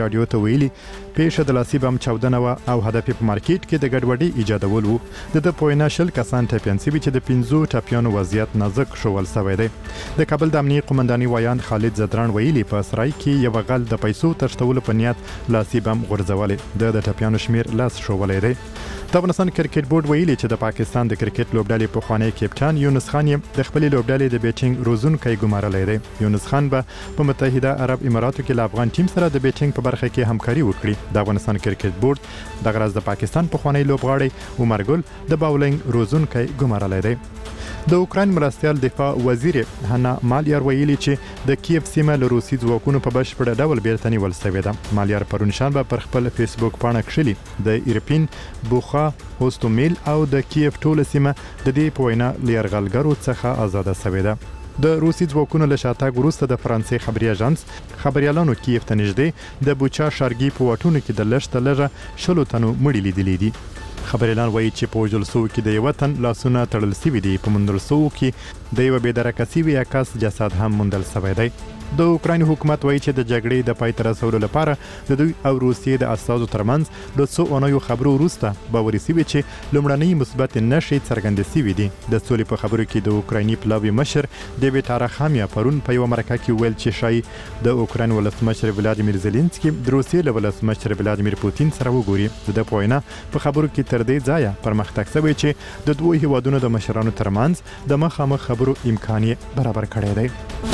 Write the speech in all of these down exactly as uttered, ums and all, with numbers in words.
رادیو ته ویلي پیښه د لاسي بم چاودنه و او هدف په مارکیټ کې د ګډوډۍ ایجادول وو. د د پوینا شل کسان ټاپیان سوي چې د پنځو ټاپیانو وضعیت نازک شول سوی دی. د کابل د امنیي قومنداني وایان خالد زدران ویلي په سرای کې یو غل د پیسو تښتولو په نیت لاسي بم غورځولې. د د ټاپیانو شمیر لاس شوولې دی. د افغانستان کرکټ بورډ ویلي چې د پاکستان د کرکټ لوبډلې پخوانی کپټان یونس خان یې د خپل لوبډلې د بیټینګ روزونکي ګمارلی دی. یونس خان به په متحده عرب اماراتو کې له افغان ټیم سره د بیټینګ په برخه کې همکاري وکړي. د افغانستان کرکټ بورډ د غرض د پاکستان پخوانی لوبغاړی عمر ګل د باولینګ روزونکي ګمارلی دی. د اوکراین مرستیال دفاع وزیر هانا مالیار ویلي چې د کیف سیمه له روسي ځواکونو په بشپړ ډول بیرته نیول شوې ده. مالیار پرون شنبه پر خپل فیسبوک پاڼه کښلي د ایرپین بوخا هوستومیل او د کیف ټوله سیمه د دې په وینا له یرغلګرو څخه آزاده شوې ده. د روسي ځواکونو له شاتګ وروسته د فرانسې خبري اژانس خبريالانو کیف ته نږدې د بوچا شارګي په واټونو کې د لښته لږه شلو تنو مړي لیدلې دي. خبريالان وایي چې په وجلسو کې د یو وطن لاسونه تړل سوي دي. په مندلسو کې د یو بېدرکه سوي عکس جسد هم موندل شوی دی. د اوکراین حکومت وایي چې د جګړې د پای ته رسولو لپاره د دوی او روسیې د اساسو ترمنځ د څو اونیو خبرو وروسته باوري شوي چې لومړنۍ مثبت نښې څرګندې شوي دي. د سولې په خبرو کې د اوکرایني پلاوي مشر ډیویډ اراخامیا پرون په یو مرکه کې ویل چې شاید د اوکراین ولسمشر ولادیمیر زيلنسکي د روسیې له ولسمشر ولادیمیر پوتین سره وګوري. د پوینا په خبرو کې تر دې ځایه پرمختګ شوی چې د دوه هیوادونو د مشرانو ترمنځ د مخامخ خبرو امکان یې برابر کړی دی.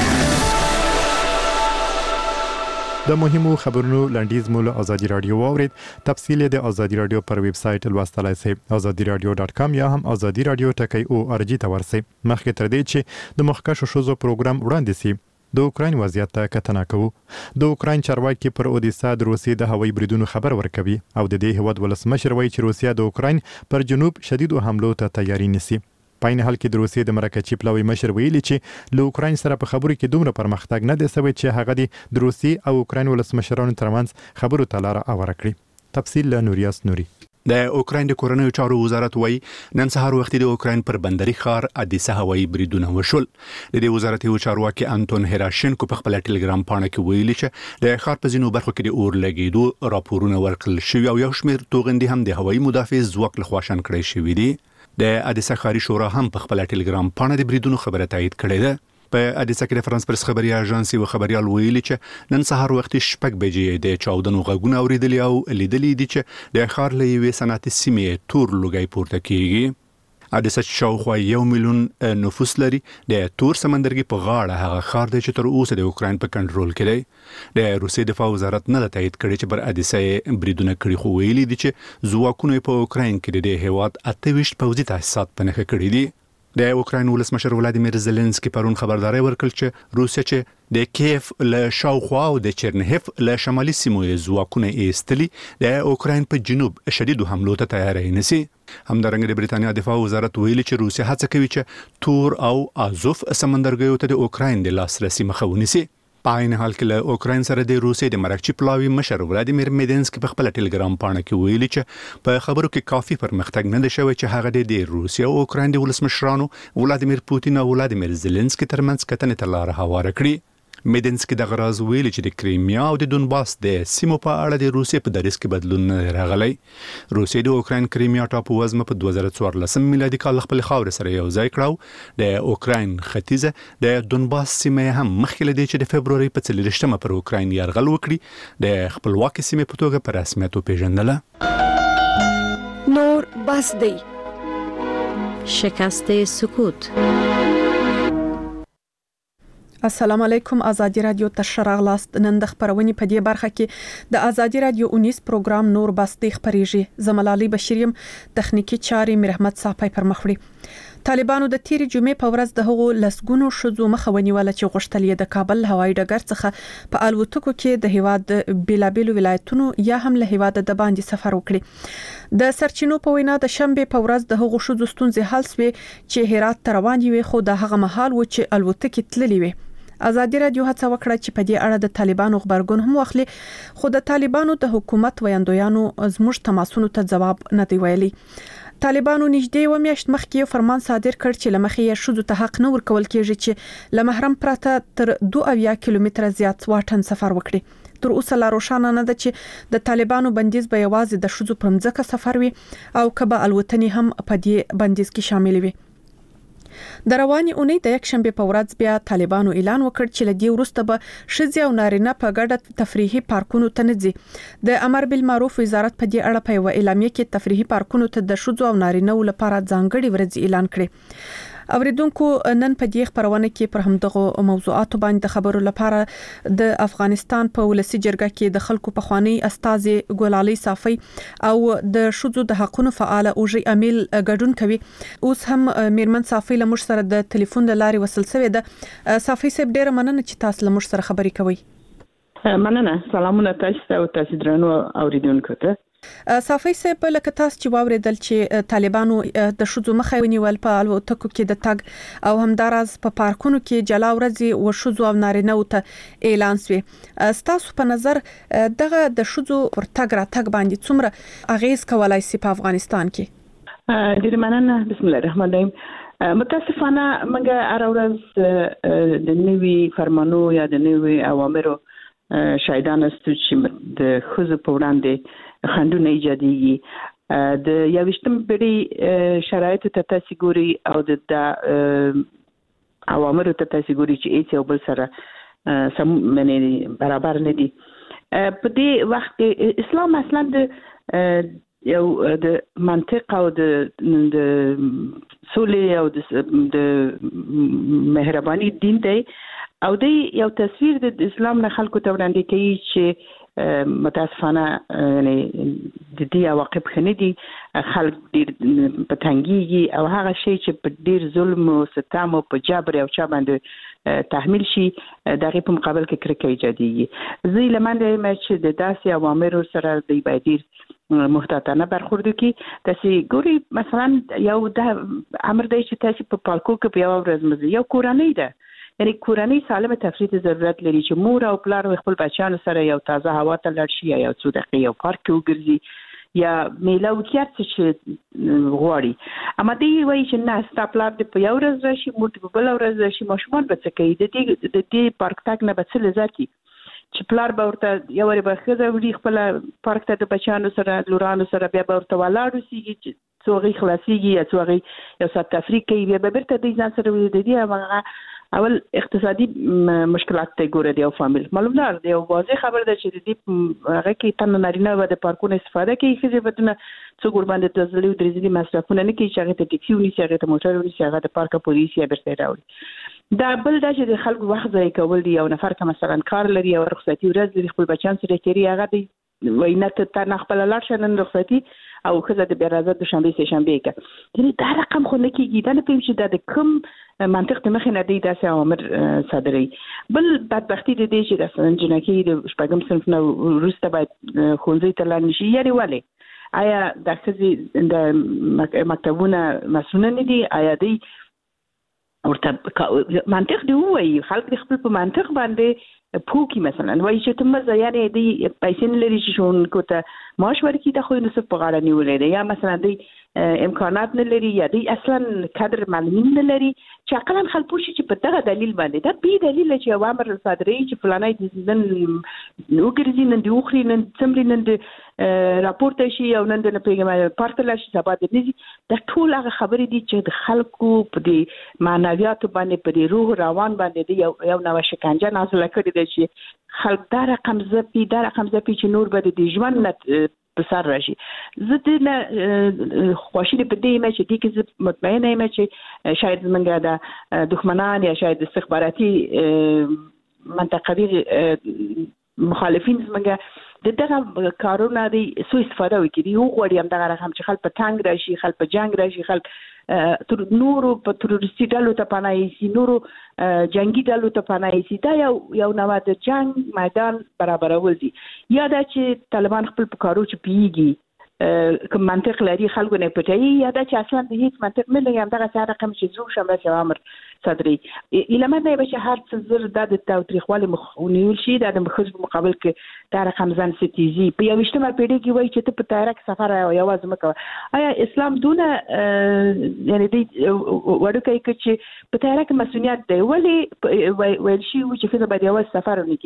د مهمو خبرونو لنډیز مول ازادي رادیو واورید. تفصیل د ازادي رادیو پر ویب سټ لوستلای شئ ازادي رادیو ډاټ کام یا هم ازادي رادیو ټکی او ار جی ته ورسئ. مخکې تر دې چې د مخکښو شوزو پروګرام وړاندې شي د اوکراین وضعیت ته کتنه کوو. د اوکراین چارواکي پر اودیسا د روسیې د هوایي بریدونو خبر ورکوي او د دې هیواد ولسمشر وایي چې روسیا د اوکراین پر جنوب شدیدو حملو ته تیاری نیسي. په این حال کې د روسیې د مرکزي پلاوي مشر ویلي چې له اوکراین سره په خبرو کې دومره پرمختګ نه دی شوی چې هغه د روسیې او اوکراین ولسمشرانو ترمنځ خبرو ته لاره هواره کړي. تفصیل له نوریاس نوري. د اوکراین د کورنیو چارو وزارت وایي نن سهار وخت د اوکراین پر بندري ښار ادیسا هوایي بریدونه وشول. د دې وزارت یو چارواکي انټون هراشینکو په خپل ټلګرام پاڼه کې ویلي چې د ښار په ځینو برخو کې د اور لګیدو راپورونه ورکړل شوي او یو شمېر توغندي هم د هوایي مدافع ځواک لخوا شن کړی شوي دي. د ادیسا ښاري شورا هم په خپل ټلګرام پاڼه د بریدونو خبره تایید کړې ده. په ادیسا کې د فرانس پرس خبري اژانس یو خبريال ویلي چې نن سهار وخت شپږ بجې د چاودنو غږونه اوریدلي او لیدلې دي چې د ښار له یوې صنعتي سیمې تور لوګي پورته کیږي. ادیسا شاوخوا یو میلیون نفوس لري. د تور سمندرګي په غاړه هغه ښار دی چې تر اوسه د اوکراین په کنټرول کې دی. د روسیې دفاع وزارت نه تایید کړی چې بر ادیسا بریدونه کړي خو ویلي دي چې ځواکونه په اوکراین کې د هیواد اته ویشت پوځي تاسیسات په نښه کړي دي. د اوکراین ولسمشر ولادیمیر زيلنسکي پرون خبرداري ورکړه چې روسیا چې د کیف له شاوخوا او د چرنهف له شمالي سیمو ځواکونه ایستلي د اوکراین په جنوب شدیدو حملو ته تیاری نیسي. همدارنګه د بریتانیا دفاع وزارت ویلي چې روسیا هڅه کوي چې تور او ازوف سمندرګیو ته د اوکراین د لاسرسي مخه ونیسي. په عین حال کې له اوکراین سره د روسیې د مرکزي پلاوي مشر ولادیمیر میدنسکي په خپل ټلګرام پاڼه کې ویلي چې په خبرو کې کافي پرمختګ نه دی شوی چې هغه د روسیې او اوکراین د ولسمشرانو ولادیمیر پوتین او ولادیمیر زيلنسکي ترمنځ کتنې ته لاره هواره کړي. میدنسکي د غراز ویلي چې د کریمیا او د دونباس د سیمو په اړه د روسیې په دریځ کې بدلون نه راغلی. روسیې د اوکراین کریمیا ټاپو وزمه په دوه زره څوارلسم میلادي کال خپل خاور سره یو ځای کړو. د اوکراین ختیځه د دونباس سیمه هم مخکې لدی چې د فبرवरी په څلورشتمه پر اوکراین یرغل وکړي د خپلواکي سیمه په توګه په رسمیت وپیژندله. نور بس دی شکست سکوت. السلام علیکم. ازادي رادیو ته شراغلاست. نن د خبرونې په دې برخه کې د ازادي رادیو اونیس پروګرام نور بستی خبريږي. زملالي بشیریم تخنیکی چاري مرحمت صاحب پر مخ وړي. طالبانو د تیری جمعې په ورځ د هغو لسګونو شذو مخه ونیول چې غوښتل یې د کابل هوایي ډګر څخه په الوتکو کې د هیواد بیلابیلو ولایتونو یا هم له هیواد د باندې سفر وکړي. د سرچینو په وینا د شنبه په ورځ د هغو شذو ستونزې حل شوې چې هرات ته روان وي خو د هغه مهال و چې الوتکې تللې وي. ازادي رادیو هڅه وکړه چې په دې اړه د طالبانو خبرګون هم واخلي خو د طالبانو د حکومت ویاندویانو زموږ تماسونو ته جواب نه دی ویلي. طالبانو نږدې و میاشت مخکې یو فرمان صادر کړ چې لمخې یې شذو ته حق نه ورکول کېږي چې له محرم پرته تر دوه اویا کیلومتره زیات واټن سفر وکړي. تر اوسه لا روښانه نه ده چې د طالبانو بندیز به یوازې د شذو پر مځکه سفر وي او کبه الوتنې هم په دې بندیز کې شامل وي. د رواني اونۍ د یک شنبه په ورځ بیا طالبانو اعلان وکړ چې لدی ورسته به شذ او نارینه په ګډه تفریحي پارکونو ته نه ځي. د امر بالمعروف وزارت په دې اړه په یو اعلامیه کې تفریحي پارکونو ته د شذ او نارینه لپاره ځانګړي ورځ اعلان کړي. اوریدونکو نن په دې خبرونه کې پر همدغه موضوعاتو باندې خبرو لپاره د افغانستان په ولسی جرګه کې د خلکو په خواني استاد ګلالي صافي او د شذو د حقوقو فعال اوجي امیل ګډون کوي. اوس هم میرمن صافي له موږ سره د ټلیفون له لارې وصل شوې ده. صافي صاحب ډیره مننه چې تاسو له موږ سره خبرې کوي. مننه. سلامونه تاسو او تاسو درنو اوریدونکو ته. صافي صاحب لکه تاسو چې واوریدل چې طالبانو د شذو مخه ونیول په الوتکو کې د تګ او همداراز په پارکونو کې جلا ورځي او شذو او نارینه ته اعلان شوی. تاسو په نظر دغه د شذو پر تګ را تګ باندې څومره اغیز کولای شي په افغانستان کې؟ ډیر مننه. بسم الله الرحمن الرحیم. متاسفانه موږ هر ورځ د نوي فرمانو یا د نوي اوامرو شاهدان استو چې د خزو په وړاندې خندونه ایجادېږي. د یوشتم پیړۍ شرایط ته تاسو ګوري او د اوامرو ته تاسو ګوري چې هیڅ یو بل سره سم منې برابر نه دي. په دې وخت کې اسلام اصلا د یو د منطق او د د سولې او د مهرباني دین دی او د یو تصویر د اسلام نه خلکو ته وړاندې کوي چې متاسفانه یعنی د دې عواقب خنه دي. خلک ډیر پتنګيږي او هغه شی چې په ډیر ظلم او ستم او په جبر او چا باندې تحمیل شي دغه په مقابل کې کرکه ایجادېږي. زه لمنده مې چې د داسې اوامر سره د بایدیر محتاطانه برخورد کی. تاسو ګوري مثلا یو د امر دی چې تاسو په پالکو کې په یو ورځ مزه یو کورنۍ ده، یعنی کورنۍ سالمه تفریح ته ضرورت لري چې مور او پلار خپل بچیانو سره یو تازه هوا ته لاړ شي یا یو څو دقیقې یو پارک کې وګرځي یا میله وکړي چې غواړي. اما دی وایي چې نه ستا پلار دې په یو ورځ راشي، مور دې په بل ورځ راشي، ماشومان به څه کوي؟ د دې د دې پارک تک نه به څه لذت چې پلار به ورته یو ور به خزه وړي خپل پارک ته د بچیانو سره لورانو سره بیا به ورته ولاړ وسیږي چې څوغي خلاصيږي یا څوغي یو سات تفریح کوي بیا به بیرته د ځان سره وي. د دې هغه اول اقتصادي مشکلات ته ګوره دی او فامیل معلومه ده او واضح خبر ده چې د دې هغه کې تن نارینه و د پارکونو استفاده کوي چې ودونه څو قربان دي د زلي درځلي مصرفونه نه کوي چې هغه ته ټیکسي ونی چې هغه ته موټر ونی چې هغه د پارک پولیس یا برته راوړي. دا بل دا چې د خلکو وخت ځای کول دی. یو نفر که مثلا کار لري او رخصتي ورځ لري خپل بچان سره کوي هغه دی وینه ته نه خپل لاړ شنن رخصتي او خزه د بیرازه د شنبه سه شنبه کې یعنی دا رقم خو نه کیږي. دا نه پېم چې د کوم منطق ته مخ نه دی داسې امر صادري. بل بدبختی د دې چې د جنکی د شپږم صنف نو روسته باید خونځي ته لاړ نشي. یعنی ولی آیا د خزي د مکتبونه مسؤل نه دي؟ آیا دی ورته منطق دی وایي خلک د خپل په منطق باندې پوکی مثلا وایي چې تم زه یعنی دی پیسې نه لري چې شون کوته معاش ورکړي ته خو نو څه په غاړه نیولې دی یا مثلا دی امکانات نه لري یا دی اصلا کادر معلومین نه لري چې عقلاً خلک پوښي چې په دغه دلیل باندې دا بي دلیل چې اوامر صادري چې فلانای د نن وګرځي نن دی وخري نن څمري نن د راپورته شي او نن د پیغام پارت لا شي سبا د نزي دا ټول هغه خبرې دي چې د خلکو په دې معنویات باندې په دې روح روان باندې دی یو یو نو شکنجه نازله کړي دي چې خلک دا رقم زپی دا رقم زپی چې نور به د ژوند نه بسر راشي. زه د خوشی په دې مې چې دې کې مطمئنه یم چې شاید زمونږ د دښمنان یا شاید استخباراتي منطقوي مخالفین زمونږ د دغه کارونه دی سو استفاده وکړي. یو غوړي هم دغه رقم چې خلک په تنگ راشي، خلک په جنگ راشي، خلک تر نورو په تروریستي ډلو ته پناه شي، نورو جنگي ډلو ته پناه شي. دا یو یو نوع د جنگ میدان برابرول دي. یا دا چې طالبان خپل په کارو چې پیږي کوم منطق لري خلکو نه پټي یا دا چې اصلا د هیڅ منطق نه لري. هم دغه څه رقم چې زو شمه چې امر صدري الهمه نه به هر څه زر د تاریخوالي مخونیول شي د مخز په مقابل کې دا رقم ځان ستیزي په یوشتمه پیړۍ کې وایي چې ته په تاریخ سفر یو ازم کوه. آیا اسلام دونه یعنی دی ورکه کې چې په تاریخ مسؤلیت دی ولی ویل شي چې خزه باید یو سفر ونکړي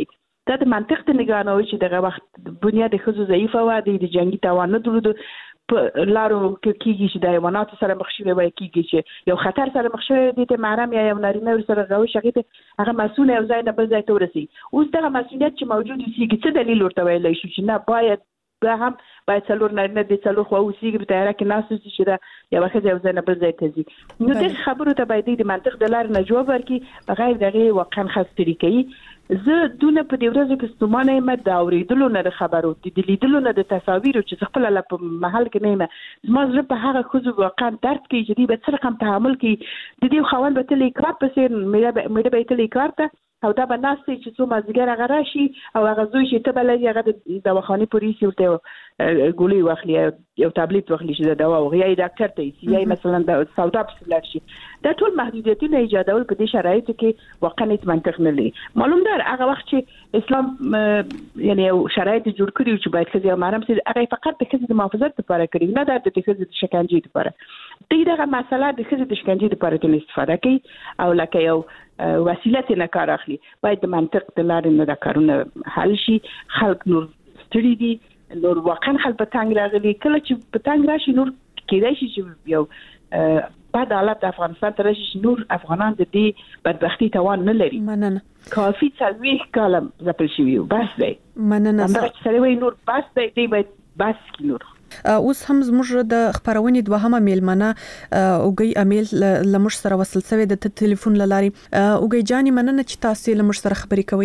دا د منطق ته نگاه نه وي چې دغه وخت بنیاد ښځو ضعیفه وه، د جنګي توان نه درلود، په لارو کې کېږي چې د حیواناتو سره مخ شوی وای، کېږي چې یو خطر سره مخ شوی دی ته محرم یا یو نارینه ورسره غوښ هغې ته هغه مسؤل یو ځای نه بل ځای ته ورسي. اوس دغه مسؤلیت چې موجود اوسېږي څه دلیل ورته ویلی شو چې نه باید بیا هم باید څلور نارینه د څلور خوا اوسېږي په تیاره کې ناست اوسي چې دا یوه ښځه یو ځای نه بل ځای ته ځي. نو دغې خبرو ته باید د منطق د لارې نه جواب ورکړي بغیر د هغې واقعا ښه ستړي کوي. زه دونه په دې ورځو کې ستومانه یم د اورېدلو نه د خبرو د لیدلو نه د تصاویرو چې زه خپله لا په محل کې نه یم. زما زړه په هغه ښځو واقعا درد کوي چې دوی به څه رقم تحمل کوي. د دې خاوند به تل کار پسې مېړه به یې تل کار ته او دا به ناست وي چې څو مازدیګر هغه راشي او هغه زوی چې ته به لري هغه د دواخانې پولیس ورته ګولۍ واخلي یو تابلیت واخلي چې د دوا وغي یا یې ډاکټر ته یې یا مثلا د سودا پسې لاړ شي. دا ټول محدودیتونه ایجادول په دې شرایطو کې واقعا هیڅ منطق نه لري. معلوم ده هغه وخت چې اسلام یعنی یو شرایط جوړ کړي چې باید ښځې او محرم سي هغه فقط د ښځې د محافظت لپاره کړي نه د ښځې د شکنجې لپاره. دوی دغه مسله د ښځې د شکنجې لپاره تل استفاده کوي او لکه یو وسیله ته نه کار اخلي. باید د منطق د لارې نه د کارونه حل شي. خلک نور ستړي دي، نور واقعا خلک په تنګ راغلي. کله چې په تنګ راشي نور کېدای شي چې یو بعد حالت د افغانستان ته راشي چې نور افغانان د دې بدبختي توان نه لري. مننه. کافي څلوېښت کاله ځپل شوي وو، بس دی. مننه. همدغه چې سړی وایي نور بس دی، دی باید بس کړي نور. اوس هم زموږ د خبرونې دوهمه میلمنه اوګي امیل لمش سره وصل شوی د ټلیفون لاري. اوګي جاني مننه چې تاسو لمش سره خبرې کوي.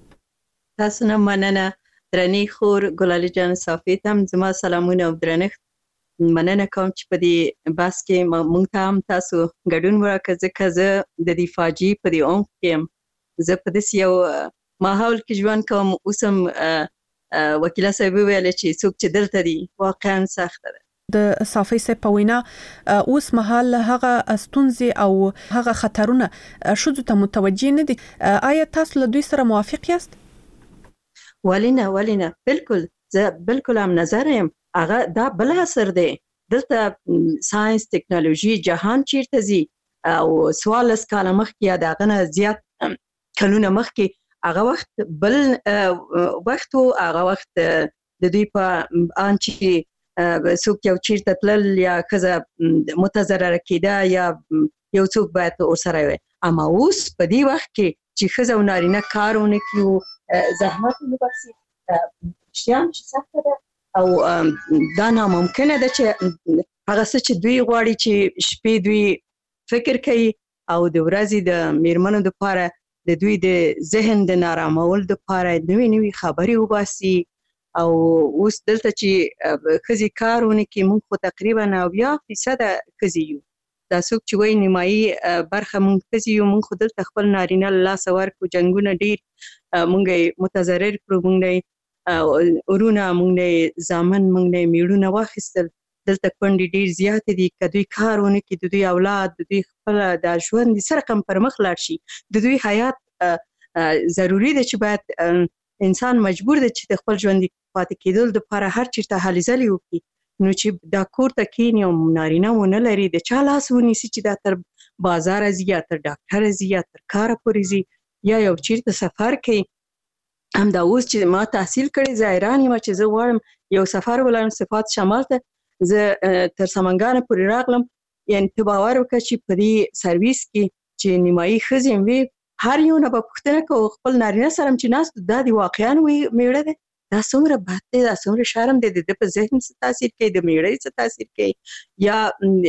تاسو نه مننه درنی خور ګلالي جان صافي تم زما سلامونه او درنښت مننه کوم چې په دې بس کې مونږ ته هم تاسو ګډون ورکړئ ځکه زه د دې فاجعې په دې عمق کې یم. زه په داسې یو ماحول کې ژوند کوم. اوس هم وکیله صاحب ویل چې څوک چې دلته دي واقعا سخته ده. د صافي صاحب په وینا اوس مهال هغه ستونزې او هغه خطرونه شذو ته متوجه نه دي. آیا تاسو له دوی سره موافق یاست؟ ولینه ولینه بالکل زه بالکل هم نظر یم. هغه دا بل اثر دی. دلته ساينس ټکنالوژي جهان چیرته زی او سوالس کاله مخکې یا دغه نه زیات کلونه مخکې هغه وخت بل وخت او هغه وخت د دوی په ان چې څوک یو چیرته تلل یا ښځه متضرره کېده یا یو څوک باید ورسره وي. اما اوس په دې وخت کې چې ښځه او نارینه کار ونه کړي زحمت ونه باسي شیان چې سخته ده او دا ناممکنه ده چې هغه څه چې دوی غواړي چې شپې دوی فکر کوي او د ورځې د میرمنو لپاره د دوی د ذهن د نارامول لپاره نوې نوې خبرې وباسي. او اوس دلته چې ښځې کار ونه کړي موږ خو تقریبا اویا فیصده ښځې یو. دا څوک چې وایي نیمایي برخه موږ ښځې یو. موږ خو دلته خپل نارینه له لاسه ورکړو، جنګونه ډېر موږ یې متضرر کړو، موږ یې ورونه موږ یې زامن موږ یې میړونه واخیستل. دلته کونډې ډېر زیاتې دي. که دوی کار ونه کړي د دوی اولاد د دوی خپل د ژوند څه رقم پر مخ لاړ شي. د دوی حیات ضروري ده چې باید انسان مجبور دی چې د خپل ژوند پاتې کېدل لپاره هر چیرته هلې ځلې وکړي. نو چې دا کور ته کښېني او نارینه ونه لري د چا لاس ونیسي چې دا تر بازاره ځي یا تر ډاکټره ځي یا تر کاره پورې ځي یا یو چیرته سفر کوي. همدا اوس چې ما تحصیل کړی زه حیران یم چې زه غواړم یو سفر ولاړم صفات شمال ته. زه تر سمنګانه پورې راغلم. یعنې ته باور وکړه چې په دې سرویس کې چې نیمایي ښځې هم وي هر یو نه به پوښتنه کوو خپل نارینه سره چې ناست دا د واقعا میړه دی. دا څومره بد دی، دا څومره شرم دی. د ده په ذهن څه تاثیر کوي، د میړه څه تاثیر کوي. یا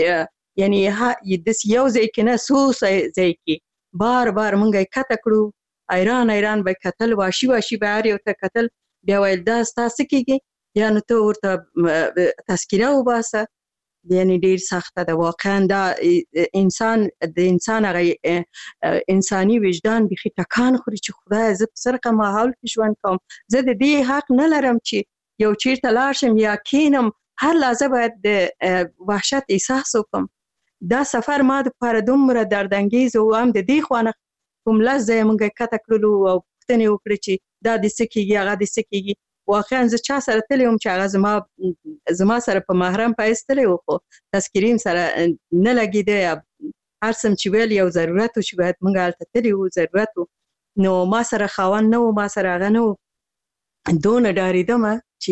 یعنې داسې یو ځای کې نه څو ځای کې بار بار موږ یې کته کړو. حیران حیران به کتل، واشي واشي به هر یو ته کتل. بیا ویل دا ستا څه کېږي، یا نو ته ورته تذکیره وباسه. یعنی ډیر سخته ده واقعا. دا انسان د انسان هغه انساني وجدان بخي ټکان خوري چې خدای زه په سرقه ماحول کې ژوند کوم. زه د دې حق نه لرم چې یو چیرته لاړ شم یا کینم هر لحظه باید د وحشت احساس وکم. دا سفر ما دپاره دومره دردانګیز و. هم د دې خوا نه کوم لس ځایه موږ کته کړلو او پوښتنې وکړې چې دا دې څه کېږي هغه دې څه کېږي. واقعا زه چا سره تللی وم چې هغه زما زما سره په محرم پایس تللی و خو تذکیرې سره نه لګېده یا هر څه چې ویل یو ضرورت و چې باید موږ هلته تللی وو ضرورت و. نو ما سره خاوند نو ما سره هغه نو دونه ډارېدم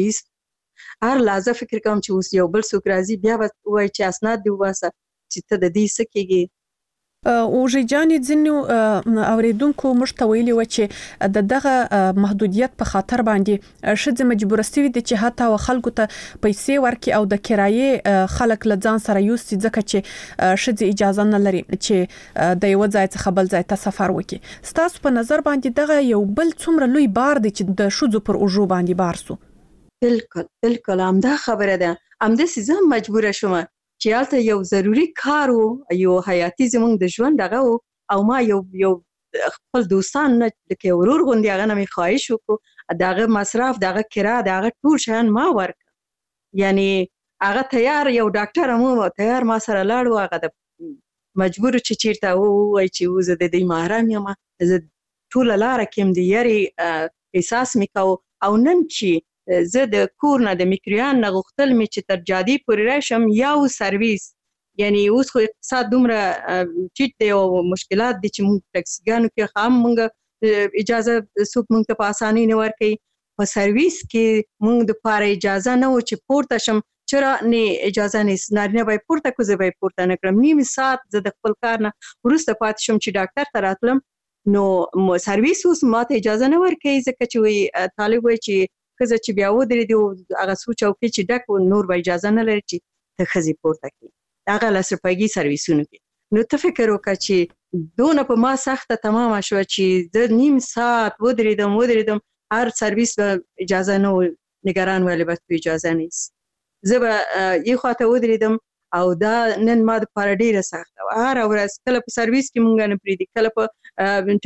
چې هر لحظه فکر کوم چې اوس یو بل څوک راځي بیا به وایي چې اسناد دې وباسه چې ته د دې څه کېږي. اوژې جانې ځینو اوریدونکو موږ ته ویلي و چې د دغه محدودیت په خاطر باندې ښځې مجبوره سوي دي چې حتی خلکو ته پیسې ورکړي او د کرایې خلک له ځان سره یوسي ځکه چې ښځې اجازه نه لري چې د یو ځای څخه بل ځای ته سفر وکړي. ستاسو په نظر باندې دغه یو بل څومره لوی بار دی چې د ښځو پر اوږو باندې بار سو؟ بالکل بالکل همدا خبره ده. همداسې زه مجبوره شوم چې هلته یو ضروري کار و، یو حیاتي زموږ د ژوند دغه و، او ما یو یو خپل دوستان نه لکه ورور غوندې هغه نه مې خواهش وکړو دغه مصرف دغه کرا دغه ټول شیان ما ورکړه. یعنی هغه تیار یو ډاکټر مو تیار ما سره لاړ و، هغه د مجبور چې چیرته ووایي چې زه د دې محرم یم، زه ټوله لاره کې م د یارې احساس مې کوو. او نن چې زه د کور نه د میکریان نه غوښتل مې چې تر جادي پورې راشم یو سرویس، یعنی اوس خو اقتصاد دومره ټیټ دی او مشکلات دي چې موږ ټکسیګانو کې خام موږ اجازه څوک موږ ته په اسانۍ نه ورکوي. په سرویس کې موږ د پاره اجازه نه و چې پورته شم، چرا نه اجازه نه نارینه به پورته کو زه به پورته نه کړم. نیم ساعت زه د خپل کار نه وروسته پاتې شم چې ډاکټر ته راتلم، نو سرویس اوس ماته اجازه نه ورکوي ځکه چې وایي طالب وایي چې ښځه چې بیا ودرېدي هغه څو چوکۍ چې ډک و نور به اجازه نه لري چې ته ښځې پورته کړي هغه لس روپیګي سرویسونو کې. نو ته فکر وکړه چې دونه په ما سخته تمامه شوه چې زه نیم ساعت ودرېدم ودرېدم هر سرویس به اجازه نه و، نگران ویلې به اجازه نیست. زه به یې خواته ودرېدم او دا نن ما دپاره ډېره سخته وه. هره ورځ کله په سرویس کې مونږ نه پرېږدي، کله په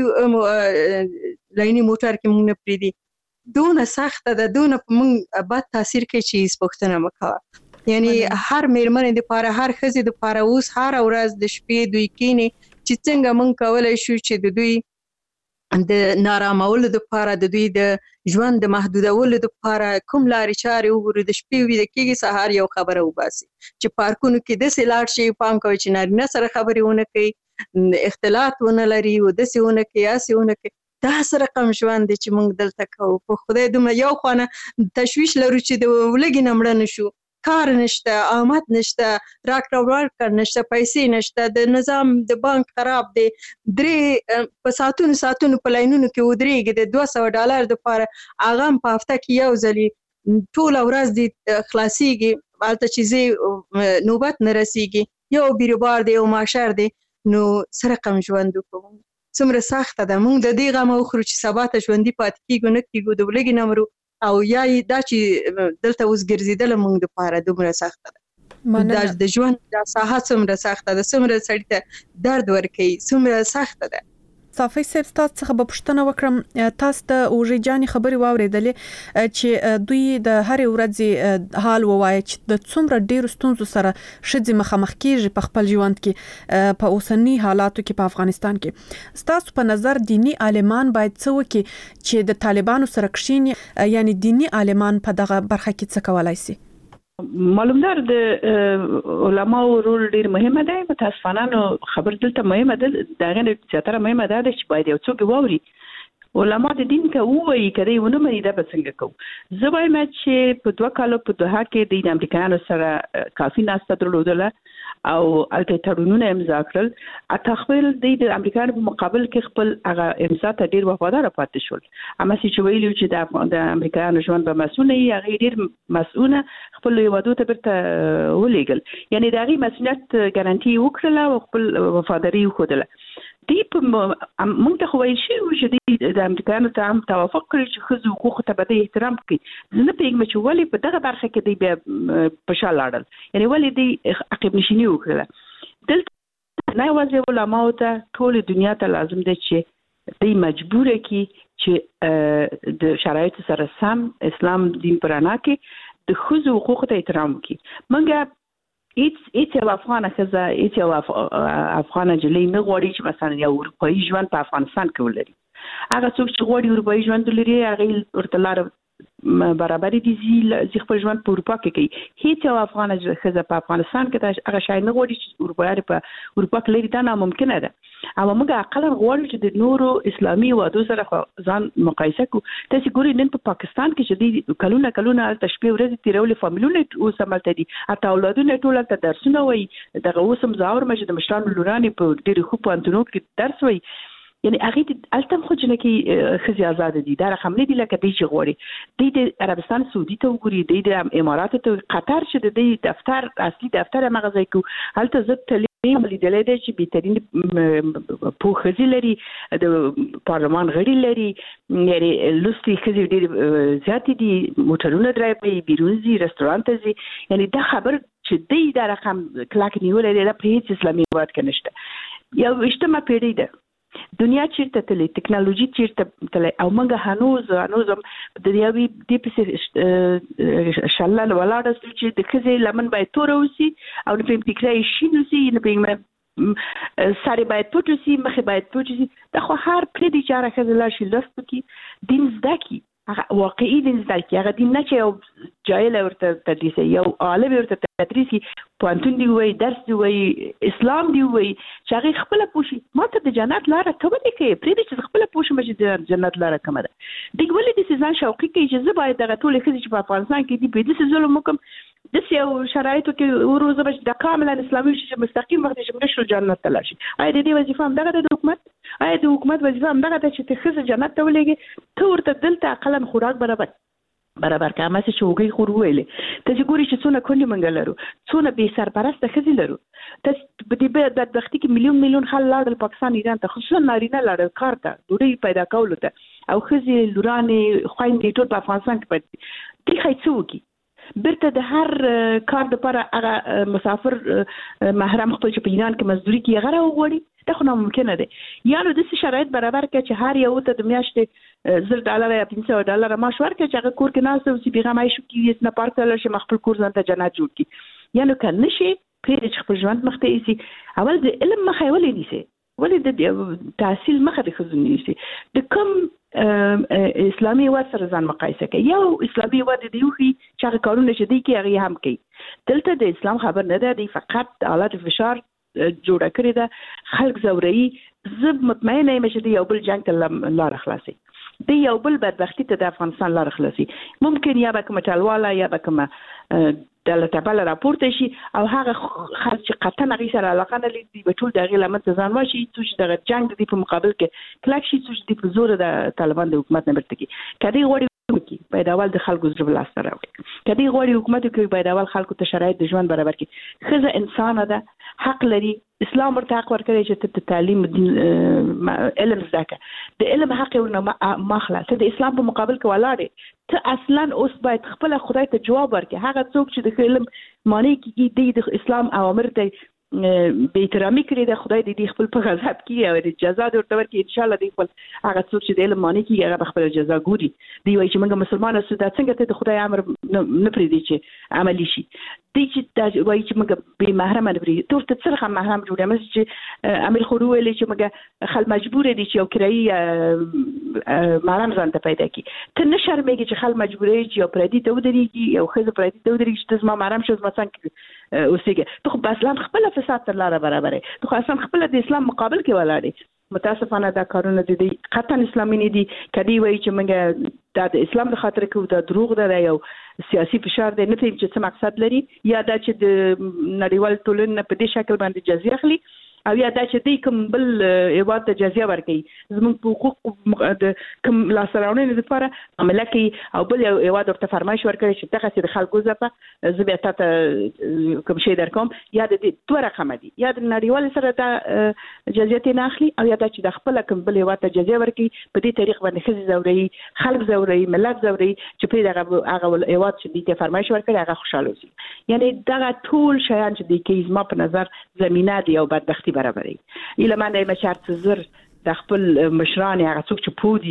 ټکسي لایني موټر کې مونږ نه پرېږدي. دونه سخته ده، دونه په مونږ بد تاثیر کوي چې هېڅ پوښتنه مه کوه. یعنی هر مېرمنې دپاره هر ښځې دپاره اوس هره ورځ د شپې دوی کښېني چې څنګه مونږ کولی شو چې د دوی د نارامولو دپاره د دوی د ژوند د محدودولو دپاره کوم لارې چارې وګورو. د شپې ویده کېږي سهار یو خبره وباسي چې پارکونو کې داسې لاړ شي، پام کوئ چې نارینه سره خبرې ونه کوي، اختلاط ونه لري او داسې ونه کوي هسې ونه کوي. داسې رقم ژوند دی چې موږ دلته کوو. په خدای دومره یو خوا نه تشویش لرو چې د ولږې نه مړه نه شو، کار نشته، آمد نشته، راکړه ورکړه نشته، پیسې نشته، د نظام د بانک خراب دی، درې په ساعتونو ساعتونو په لاینونو کې ودرېږي د دوه سوه ډالر دپاره، هغه هم په هفته کې یو ځلې ټوله ورځ دې خلاصېږي، هلته چې ځې نوبت نه رسېږي، یو بیروبار دی یو ماشر دی. نو څه رقم ژوند وکړو، څومره سخته ده. موږ د دې غمه وخورو چې سبا ته ژوندي پاتې کېږو نه کېږو، د ولږې نه مرو، او یا دا چې دلته اوس ګرځېدله موږ دپاره دومره سخته ده. دا د ژوند دا ساحه څومره سخته ده، څومره سړي ته درد ورکوي، څومره سخته ده. صافي صاحب تاسو څخه به پوښتنه وکړم، تاسو د اوژې جانې خبرې واورېدلې چې دوی د هرې ورځې حال ووایي چې د څومره ډېرو ستونزو سره ښځې مخامخ کېږي په خپل ژوند کې په اوسني حالاتو کې په افغانستان کې. ستاسو په نظر دینی عالمان باید څه وکړي چې د طالبانو سره کښېني، یعنی دینی عالمان په دغه برخه کې څه کولای شي؟ معلومدار د علماو رول ډیر مهمه دی. متاسفانه نو خبر دلته مهمه ده، دغه زیاتره مهمه ده چې باید یو څوک واوري علما د دین ته وایي کړي ونه مې دا به څنګه کوو. زه وایم چې په دوه کالو په دوه کې د امریکایانو سره کافي ناسته درلودله او الته تړونونه امضا کړل، اته خپل د امریکایانو په مقابل کې خپل هغه امضا ته ډیر وفادار پاتې شول. اما چې ویلو چې د امریکایانو ژوند به مسؤل وي، هغه ډیر مسؤل خپل یوادو ته برته ولېګل، یعنی د هغه مسؤلیت ګارانټي وکړه او خپل وفاداری وښودله. دی په موږ ته خو وایي چې د امریکایانو ته هم توافق کړی چې ښځو حقوقو ته به د احترام کړي. زه نه پوهېږم چې ولې په دغه برخه کې دی بیا په شا لاړل، یعنې ولې دی عقب نشیني وکړله. دلته نه یوازې علماو ته ټولې دنیا ته لازم دی چې دی مجبوره کړي چې د شرایطو سره سم اسلام دین په رڼا کې د ښځو حقوقو ته احترام وکړي. موږ هیڅ هیڅ یو افغانه ښځه هیڅ یو افغانه نجلۍ نه غواړي چې مثلا یو اروپایي ژوند په افغانستان کې ولري. هغه څوک چې غواړي اروپایي ژوند ولري هغه ورته لاره برابرۍ دي زی خپل ژوند په اروپا کې کوي هیڅ یو افغان ښځه په افغانستان کې هغه شای نه غواړي چې اروپا په اروپا کې لري دا ناممکنه ده او موږ عقل غواړو چې د نورو اسلامي وادو سره ځان مقایسه کو تاسو ګورئ نن په پاکستان کې چې د کلونه کلونه تشبیه ورځ تیرولې فامیلونه اوس عملته دي اته اولادونه ټول ته درسونه وایي دغه اوسم زاور مجد د مشرانو لورانې په ډېر خو پانتونو کې درس وایي یعنی هغه التم خو جنکی خزي آزاد دي دا رقم نه دي لکه دی چې غوړي د عربستان سعودي ته وګوري د امارات ته قطر چې د دفتر اصلي دفتر مغزای کو هلته زت تلیم لیدلې دي چې بهترین په خزي لري د پارلمان غړي لري یعنی لوستي خزي ډېر زیات دي موټرونه درایي بیرونزي رستورانت زي یعنی دا خبر چې دی دا رقم کلاک نیولې د پریټ اسلامي واد کې نشته یو اجتماع پیړی ده دنیا چیرته تللی ټکنالوژي چیرته تللی او موږ هنوز هنوز د یوې د پسې شلل ولاړ چې د خزي لمن باید تور اوسي او په فکرای شي نو سي نه په ساري باید پټ اوسي مخه باید پټ اوسي دا خو هر پرې د چاره خزي لا شي لست کی دین زده کی واقعي دین زده کی هغه دین نه چې یو جاهل ورته تدریس یو عالم ورته تدریس کی پوانتون دی وای درس دی وای اسلام دی وای چې هغه خپل پوښي ماته د جنت لاره کومه دی کې پرې چې خپل پوښي مې د جنت لاره کومه ده دغه ولې د سيزان شوقي کې چې زه باید دغه ټول خزي چې په افغانستان کې دی په دې ظلم وکم د سیاو شرایطو کې وروزه بچ د کاملا اسلامي چې مستقیم وخت چې موږ شل جنت ته لاشي اې د دې وظیفه هم دغه د حکومت اې د حکومت وظیفه هم دغه چې ته خزي جنت ته ولېږي ته ورته دلته عقلا خوراک برابر برابر کامه چې شوګي خور ویلې ته چې ګوري چې څونه کونډي منګل لرو څونه به سرپرسته خزي لرو ته په دې به د وختي کې میلیون میلیون خلک لاړل پاکستان ایران ته خصوصا نارینه لاړل کار ته ډوډۍ پیدا کولو ته او خزي لورانې خويندې ټول په افغانستان کې پاتې دي خایڅوږي برته د هر کار لپاره هغه مسافر محرم خپل چې په ایران کې مزدوري کوي هغه راوړي دا خو ناممکنه ده یا نو د شرایط برابر کړي چې هر یو ته د میاشتې زر ډالر یا پنځه سوه ډالر معاش ورکړي چې هغه کور کې ناست او چې بیغمای شو کې نه پارک ته لږ خپل کور ځان ته جنت جوړ کړي یا نو کنه شي پرې چې خپل ژوند مخته ایسي اول د علم مخه ولې نیسي ولې د تحصیل مخه د خزو نیسي د کوم اسلامي واد سره ځان مقایسه کوي یو اسلامي واد دی خو چې هغه کارونه چې دی کې هغه هم کوي دلته د اسلام خبر نه ده دی فقط حالات فشار جوړه کړی ده خلک زوري زب مطمئنه یم چې دی یو بل جنگ ته لار خلاصي دی یو بل بدبختی ته د افغانستان لار خلاصي ممکن یا به کوم ټالواله یا به کوم د لټبل راپورته شي او هغه خرج قطن غي سره علاقه نه لري به ټول دغه لمن ځان واشي چې د جنگ د په مقابل کې کلک شي چې د زور د طالبان د حکومت نه برته کی کدی غوړي کی باید اول د خلکو زړه بل سره وي کدی غوړي حکومت کې باید اول خلکو ته شرایط د ژوند برابر کړي خزه انسان ده حق لري اسلام ورته حق ورکړي چې ته تعلیم علم زده د علم حق ورنه مخله ته د اسلام په مقابل کې ولاړې ته اصلا اوس باید خپل خدای ته جواب ورکړي هغه څوک چې د علم معنی کې د اسلام اوامر ته به احترامي کړی د خدای دې خپل په غضب کې او د جزا ورته ورکړي ان شاء الله دې خپل هغه څوک چې د علم معنی کې هغه خپل جزا ګوري دی وایي چې موږ مسلمان اوسو دا څنګه ته د خدای امر نه پرې دی چې عملی شي دی چې دا وایي چې موږ به محرم نه پرې ته ورته څرخه محرم جوړه مې چې امیر خورو ویلي چې موږ خل مجبور دي چې یو کرایي محرم ځان ته پیدا کی ته نه شرمېږي چې خل مجبورې چې یو پردي ته ودرېږي یو خزه پردي ته ودرېږي چې زما محرم شوز ما څنګه اوسېږي ته خو اسلام خپل فساد تر لاره برابرې ته خو اصلا خپل د اسلام مقابل کې ولاړې متاسفانه دا کارونه دي قطعا اسلامي نه دي کدی وایي چې موږ د اسلام د خاطر کې دا دروغ ده یو سیاسي فشار دی نه پېم چې څه مقصد لري یا دا چې د نړیوال ټولنې په دې شکل باندې جزیه اخلي او یا دا چې دی کوم بل ایواد ته جزیه ورکړي زموږ په حقوق د کوم لاسراونې لپاره عمله کوي او بل ایواد ورته فرمایش ورکړي چې دغه چې د خلکو ځپه زه بیا تاسو کوم شی درکوم یا د دې دوه رقم دي یا د نړیوال سره د جزیه نه اخلي او یا دا چې د خپل کوم بل ایواد ته جزیه ورکړي په دې طریق باندې خزي زوري خلک زوري ملت زوري چې په دغه هغه ایواد چې دې ته فرمایش ورکړي هغه خوشاله شي یعنی دغه ټول شیان چې د کیز ما په نظر زمينه دی او بدبختی برابرې اله باندې مشارت زر د خپل مشران هغه څوک چې پودي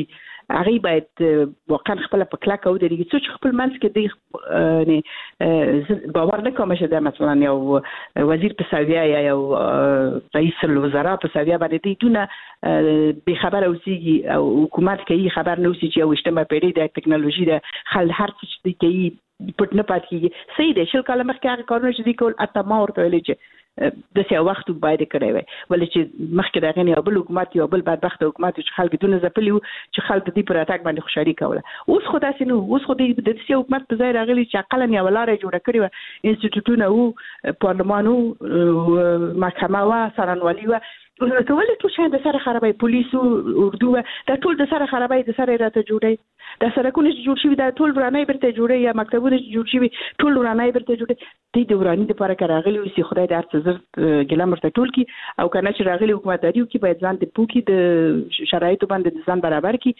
هغه باید واقعا خپل په کلاک او درې څه خپل منځ کې دی نه باور نه کوم چې دا مثلا یو وزیر په ساویا یا یو رئیس الوزرا په ساویا باندې دی دونه به خبر اوسېږي او حکومت کوي خبر نه اوسي چې یو اجتماعي پیړۍ د ټکنالوژي د خل هر څه چې کوي پټ نه پات کیږي صحیح دی شل کاله مخکې هغه کارونه چې دی کول اته ما ورته ویل چې د څه وخت باید کړی وي ولې چې مخکې دا غنی بل حکومت یو بل بدبخت حکومت چې خلک دونه ځپلی چې خلک دې پر اتاک باندې خوشحالي کوله اوس خو داسې نو اوس خو دې د څه حکومت په ځای راغلی چې عقلا یې ولاره جوړه کړی و انسټیټیوټونه او پارلمان او محکمه و سرانوالي و ټول ټول شان د سره خرابې پولیسو اردو دا ټول د سره خرابې د سره راته جوړي د سرکونه جوړ شي دا ټول ورانه برته جوړي یا مکتبونه جوړ شي ټول ورانه برته جوړي دې د ورانه لپاره کراغلي او سي خدای د ارڅ زر ګلم ورته ټول کی او کنه چې راغلي حکومتاریو کې باید ځان ته پوکي د شرایطو باندې ځان برابر کی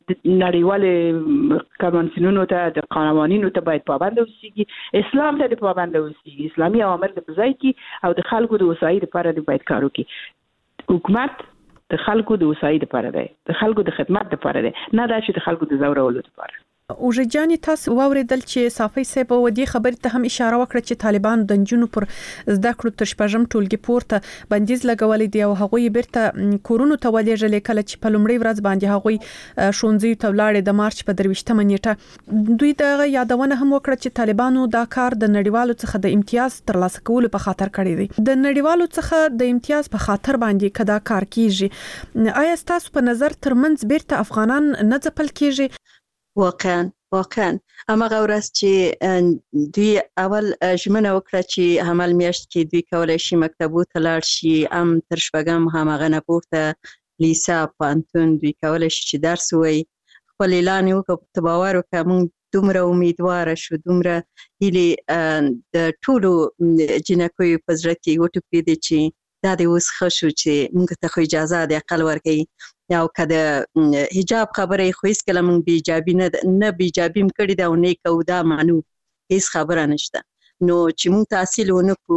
نړیوال قوانینونو ته د قوانینو ته باید پابند اوسېږي اسلام ته پابند اوسېږي اسلامي اوامر د ځای کی او د خلکو د وسایل لپاره باید کار وکړي حکومت د خلکو د وسایل لپاره دی د خلکو د خدمت لپاره دی نه دا چې د خلکو د زورولو لپاره اوجه جاني تاسو واوریدل چې صافي صاحب ودی خبرې ته هم اشاره وکړه چې طالبان د جنونو پر زده کړو تر شپږم ټولګي پورته بندیز لګولې دی او هغه بیرته کورونو ته ولېږل کله چې په لومړي ورځ باندې هغه شونځي ته ولاړ د مارچ په درويشتمه نیټه دوی د یادونه هم وکړه چې طالبانو دا کار د نړیوالو څخه د امتیاز ترلاسه کولو په خاطر کړی دی د نړیوالو څخه د امتیاز په خاطر باندې کدا کار کیږي آیا تاسو په نظر ترمنځ بیرته افغانان نه ځپل کیږي واقعا واقعا اما غورس چې دوی اول ژمنه وکړه چې همال میاشت کې دوی کولای شي مکتبو ته لاړ شي ام تر شپږم همغه نه پورته لیسا پانتون دوی کولای شي چې درس وایي خپل اعلان وکړ ته باور وکړه موږ دومره امیدواره شو دومره هیلې د ټولو جنکو په زړه کې وټوپېدې چې دا د اوس ښه شو چې موږ ته خو اجازه د عقل ورکوي او کده حجاب خبره خو هیڅ کله موږ بیجابي نه نه بیجابي کړی دا او نه کو دا معنی هیڅ خبره نشته نو چې موږ تحصیل ونکو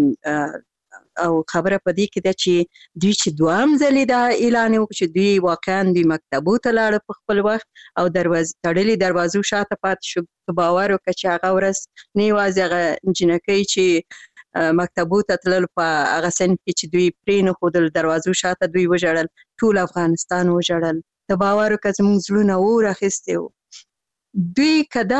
او خبره پدې کې دا چې دوی چې دوام ځلې دا اعلان وکړي چې دوی واقعا د مکتبو ته لاړ په خپل وخت او دروازې تړلې دروازو شاته پات شو باور وکړي چې هغه ورځ نه یوازې هغه جنکۍ چې مکتبو ته تلل په هغه سن کې چې دوی پرې نه خودل دروازو شاته دوی وژړل ټول افغانستان وژړل ته باور وکړه زموږ زړونه اور اخیستي وو دوی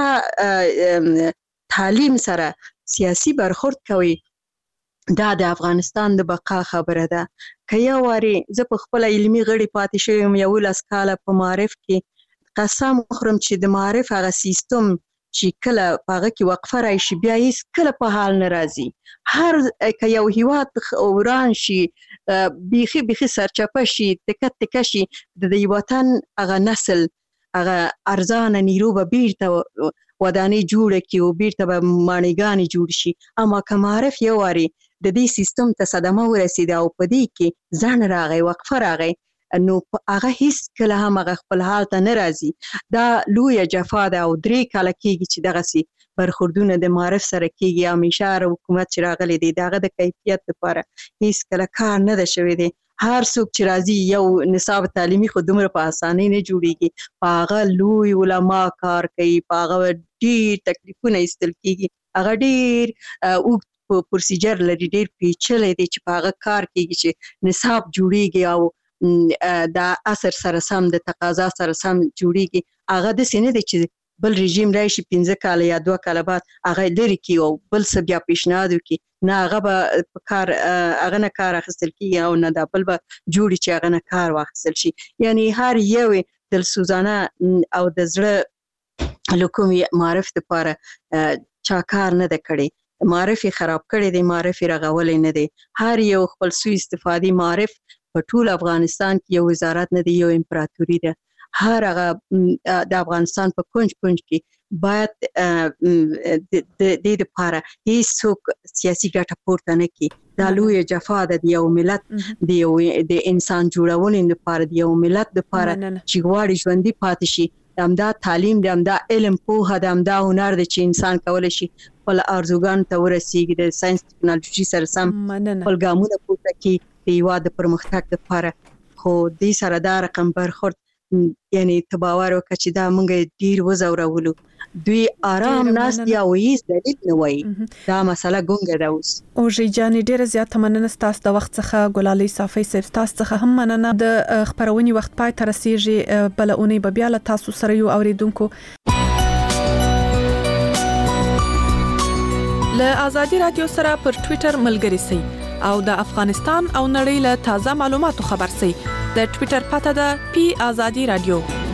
کدا تعلیم سره سیاسي برخورد کوي دا د افغانستان د بقا خبره ده که یو واري زه په خپل علمي غړي پاتې شوم یو لاس کاله په معرف کې قسم خورم چې د معرف هغه سیستم چې کله پاغه کې وقفه راشي بیا هیڅ کله په حال ناراضي هر که یو هیواد وران شي بيخي بيخي سرچپه شي تکت تک شي د دې وطن هغه نسل هغه ارزان نیرو به بیرته وداني جوړه کی او بیرته به مانیګانی جوړ شي اما کمارف یو واري د دې سیستم ته صدمه ورسیده او په دې کې ځان راغی وقفه راغی نو هغه هیڅ کله هم هغه خپل حال ته ناراضي دا لوی جفا ده او درې کاله کېږي چې دغه سي برخوردونه د معرف سره کېږي همیشه حکومت چې راغلي دی دغه د کیفیت لپاره هیڅ کله کار نه ده شوی دی هر څوک چې راځي یو نصاب تعلیمي خو دومره په اسانۍ نه جوړیږي هغه لوی علما کار کوي هغه ډېر تکلیفونه ایستل کېږي هغه ډېر او په پروسیجر لري ډېر پیچلې دی چې هغه کار کوي چې نصاب جوړیږي او دا اثر سره سم د تقاضا سره سم جوړیږي هغه د سینې د چې بل رژیم راشي پنځه کاله یا دوه کاله بعد هغه لري کی او بل څه بیا پیشنهاد وکي نه هغه به کار هغه نه کار اخیستل کیږي او نه دا بل به جوړي چې هغه نه کار واخیستل شي یعنی هر یو دل سوزانه او د زړه لکومي معرف لپاره چا کار نه د کړي معرفي خراب کړي دي معرفي رغولې نه دي هر یو خپل سوء استفادي معرف په ټول افغانستان کې یو وزارت نه دی یو امپراتوري ده هر هغه د افغانستان په کونج کونج کې باید د دې لپاره هیڅوک سیاسي ګټه پورته نه کړي دا لوی جفا ده د یو ملت د یو د انسان جوړونې لپاره د یو ملت لپاره چې غواړي ژوندۍ پاتې شي همدا تعلیم د همدا علم پوهه د همدا هنر د چې انسان کولای شي خپل ارزوګان ته ورسیږي د ساينس ټکنالوژي سره سم خپل ګامونه پورته کړي د هیواد د پرمختګ لپاره خو دې سره دا رقم برخورد یعنی تباور وکړي دا مونږ ډیر وزورولو دوی آرام ناس یا وې دلیل نه وای دا مسله ګونګه ده اوس او جی جان ډیر زیات مننه ستاسو د وخت څخه ګلالي صافي صاحب تاسو څخه هم مننه د خبرونی وخت پای تر رسیږي بل اونۍ به بیا له تاسو سره یو اوریدونکو له آزادي رادیو سره پر ټوئیټر ملګری سي او د افغانستان او نړۍ له تازه معلوماتو خبر سي د ټوئیټر پته ده پی آزادي رادیو